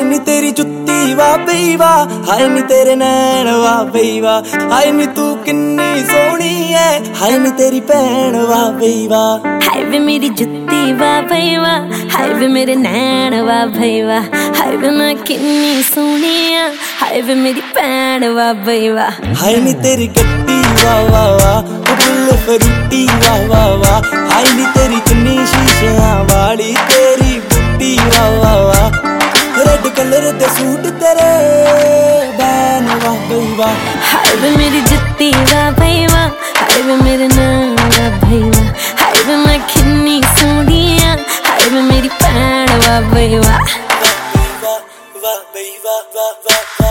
ਹਾਏ ਨੀ ਤੇਰੀ ਜੁੱਤੀ ਵਾ ਬਈ ਵਾ, ਹਾਏ ਨੀ ਤੇਰੇ ਨੈਣ ਵਾ ਬਈ ਵਾ, ਹਾਏ ਨੀ ਤੂੰ ਕਿੰਨੀ ਸੋਹਣੀ ਐ, ਹਾਏ ਨੀ ਤੇਰੀ ਭੈਣ ਵਾ ਬਈ ਵਾ। ਹਾਏ ਵੇ ਮੇਰੀ ਜੁੱਤੀ ਵਾ ਬਈ ਵਾ, ਹਾਏ ਵੇ ਮੇਰੇ ਨੈਣ ਵਾ ਬਈ ਵਾ, ਹਾਏ ਵੇ ਮੈਂ ਕਿੰਨੀ ਸੋਹਣੀ ਆ, ਹਾਏ ਵੇ ਮੇਰੀ ਭੈਣ ਵਾ ਬਈ ਵਾ। ਹਾਏ ਨੀ ਤੇਰੀ ਗੱਡੀ ਵਾ ਵਾ ਵਾ, ਫੁੱਲ ਫਰੂਟੀ ਵਾ ਵਾ ਵਾ, ਹਾਏ ਨੀ ਤੇਰੀ ਚੁੰਨੀ ਸ਼ੀਸ਼ਿਆਂ ਵਾਲੀ, ਤੇਰੀ ਬੁੱਟੀ ਵਾ ਵਾ ਵਾ, ਰੈਡ ਕਲਰ ਦੇ ਸੂਟ ਤੇਰੇ ਬੈਨ ਵਾ ਬਈ ਵਾ। ਹਾਏ ਵੇ ਮੇਰੀ ਜੁੱਤੀ ਵਾ ਬਈ ਵਾ, ਹਾਏ ਵੇ ਮੇਰੇ ਨੈਣ ਵਾ ਬਈ ਵਾ, ਹਾਏ ਵੇ ਮੈਂ ਕਿੰਨੀ ਸੋਹਣੀ ਆ, ਹਾਏ ਵੇ ਮੇਰੀ ਭੈਣ ਵਾ ਬਈ ਵਾ। ਵਾ ਵਾ ਬਈ ਵਾ ਵਾ ਵਾ ਵਾ।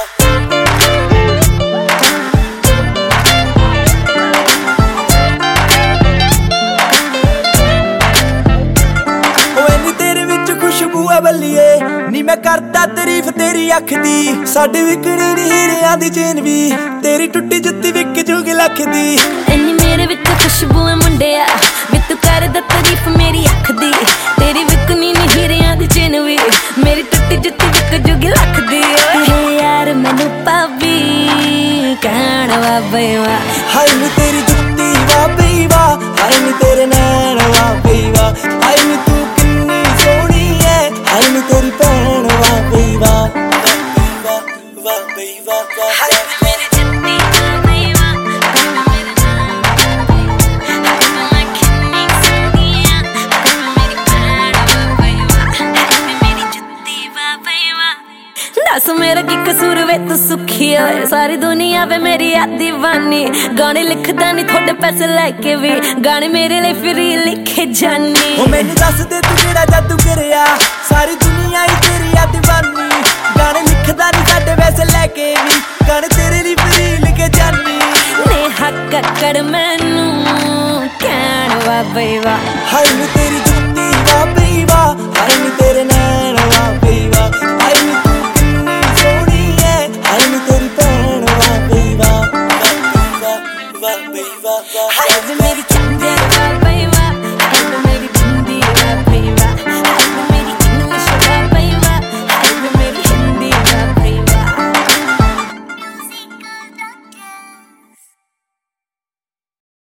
ਬੱਲੀਏ ਨੀ ਮੈਂ ਕਰਦਾ ਤਾਰੀਫ ਤੇਰੀ ਅੱਖ ਦੀ, ਸਾਡੇ ਵਿਕਣੀ ਨੀ ਹੀਰਿਆਂ ਦੀ ਚੇਨ ਵੀ, ਤੇਰੀ ਟੁੱਟੀ ਜੁੱਤੀ ਵਿਕ ਜੂਗੀ ਲੱਖ ਦੀ। ਇੰਨੀ ਮੇਰੇ ਵਿੱਚ ਖੁਸ਼ਬੂ ਹੈ ਮੁੰਡਿਆ, ਵੀ ਤੂੰ ਕਰਦਾ ਤਾਰੀਫ ਮੇਰੀ ਅੱਖ ਦੀ, ਤੇਰੀ ਵਿਕਣੀ ਨੀ ਹੀਰਿਆਂ ਦੀ ਚੇਨ ਵੀ, ਮੇਰੀ ਟੁੱਟੀ ਜੁੱਤੀ ਵਿਕ ਜੂਗੀ ਲੱਖ ਦੀ। ਓਏ ਯਾਰ ਮੈਨੂੰ ਭਾਬੀ ਕਹਿਣ ਵਾ ਬਈ ਵਾ। ਹਾਏ ਨੀ ਤੇਰੀ ਜੁੱਤੀ ਵਾ ਬਈ ਵਾ, ਹਾਏ ਨੀ ਤੇਰੇ ਨੈਣ ਵਾ ਬਈ ਵਾ, ਹਾਏ ਨੀ ਤੂੰ ਕਿੰਨੀ ਸੋਹਣੀ ਐ, ਹਾਏ ਨੀ ਤੇਰੀ ਭੈਣ ਵਾ ਬਈ ਵਾ। ਵਾ ਵਾ ਬਈ ਵਾ ਵਾ। ਹਾਏ ਵੇ ਮੇਰੀ ਜੁੱਤੀ ਵਾ ਬਈ ਵਾ, ਹਾਏ ਵੇ ਮੇਰੇ ਨੈਣ ਵਾ ਬਈ ਵਾ, ਹਾਏ ਵੇ ਮੈਂ ਕਿੰਨੀ ਸੋਹਣੀ ਆ, ਹਾਏ ਵੇ ਮੇਰੀ ਭੈਣ ਵਾ ਬਈ ਵਾ, ਹਾਏ ਵੇ ਮੇਰੀ ਜੁੱਤੀ ਵਾ ਬਈ ਵਾ। ਦੱਸ ਮੇਰਾ ਕੀ ਕਸੂਰ ਵੇ ਤੂੰ ਸੁਖੀ ਓਏ, ਸਾਰੀ ਦੁਨੀਆ ਵੇ ਮੇਰੀ ਆ ਦੀਵਾਨੀ, ਗਾਣੇ ਲਿਖਦਾ ਨੀ ਥੋੜੇ ਪੈਸੇ ਲੈ ਕੇ ਵੀ, ਗਾਣੇ ਮੇਰੇ ਲਈ ਫਰੀ ਲਿਖੇ ਜਾਨੀ। ਉਹ ਮੈਨੂੰ ਦੱਸ ਦੇ ਤੂੰ ਕਿਹੜਾ ਜਾਦੂ ਕਰਿਆ, ਸਾਰੀ ਦੁਨੀਆ ਹੀ ਤੇਰੀ ਆ ਦੀਵਾਨੀ, ਗਾਣੇ ਲਿਖਦਾ ਨੀ ਸਾਡੇ ਪੈਸੇ ਲੈ ਕੇ ਵੀ, ਗਾਣੇ ਤੇਰੇ ਲਈ ਫਰੀ ਲਿਖੇ ਜਾਨੀ। ਨੇ ਹੱਕ ਕਰ ਮੈਨੂੰ ਕਹਿਣ ਵਾ ਬਈ ਵਾ। ਹਾਏ ਨੀ ਤੇਰੀ